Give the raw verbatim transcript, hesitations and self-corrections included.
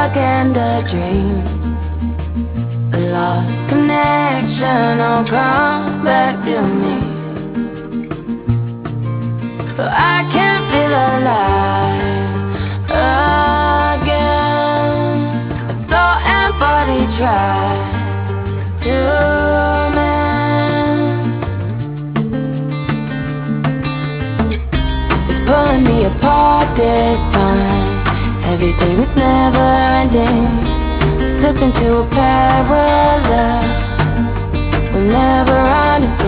spark and a dream. A lost connection, oh come back to me. But I can't feel alive again. Soul and body try to mend. It's pulling me apart this time. Everything was never ending. Slipped into a parallel. We'll never understand.